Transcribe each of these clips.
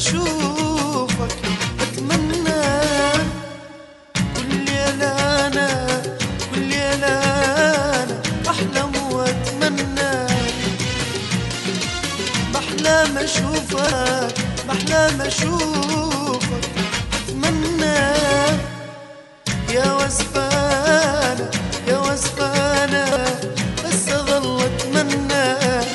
اشوفك، اتمنى كل ليلة انا، كل ليلة انا احلم واتمنى، بحلم اشوفك، بحلم اشوفك، اتمنى يا وزفانة، يا وزفانة بس اظل اتمنى.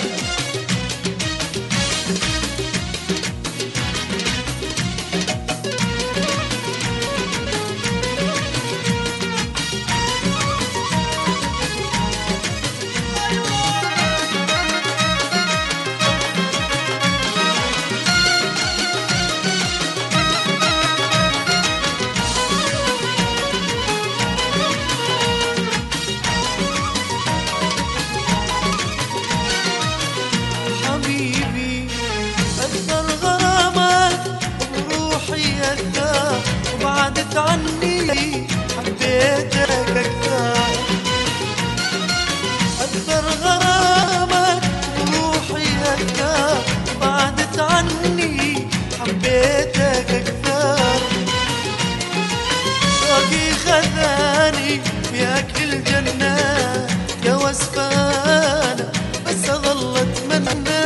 حبيبي أكثر غرامك وبروحي أكثر، وبعدت عني حبيتك أكثر، أكثر غرامك وبروحي أكثر، وبعدت عني حبيتك أكثر، شوقي خذاني وياك للجنة يا وزفانة بس أظل أتمنى.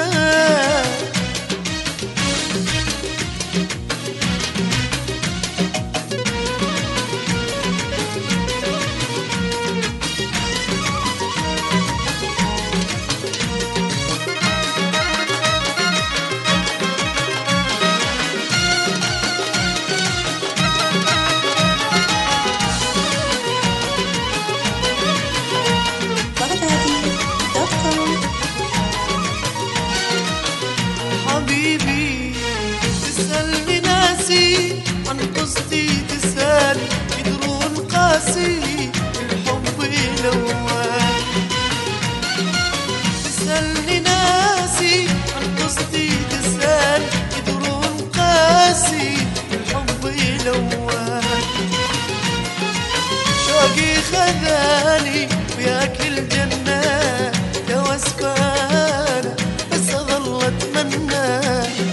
حبيبي تسألني ناسي عن قصتي، تسألني يدرون قاسي الحب الأول، تسألني ناسي عن قصتي، تسألني يدرون قاسي الحب الأول، شوقي خذاني وياك للجنة يا وزفانة بس أظل أتمنى.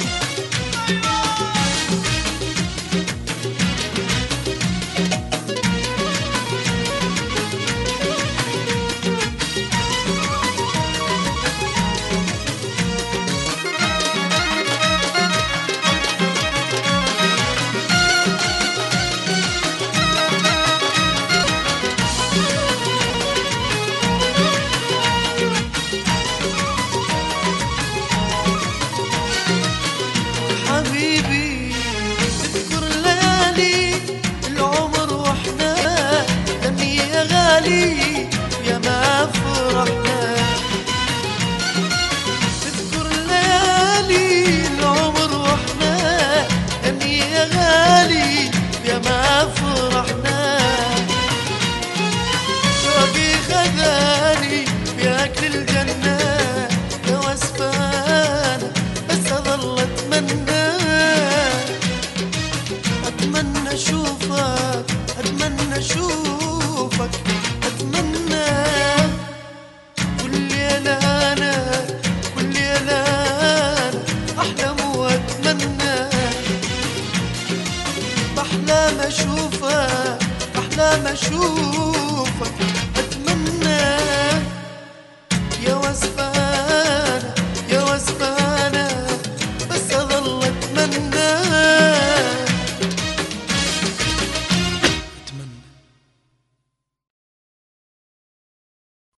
حبيبي تذكر ليالي العمر واحنا دمي يا غالي يا ما فرحنا، تذكر ليالي العمر واحنا دمي يا غالي يا ما فرحنا، شوقي خذاني وياك للجنة يا وزفانة بس أظل أتمنى، أتمنى أشوفك، أتمنى أشوفك، أتمنى كل ليلة أنا، كل ليلة أنا أحلم وأتمنى، بحلم أشوفك، بحلم أشوفك،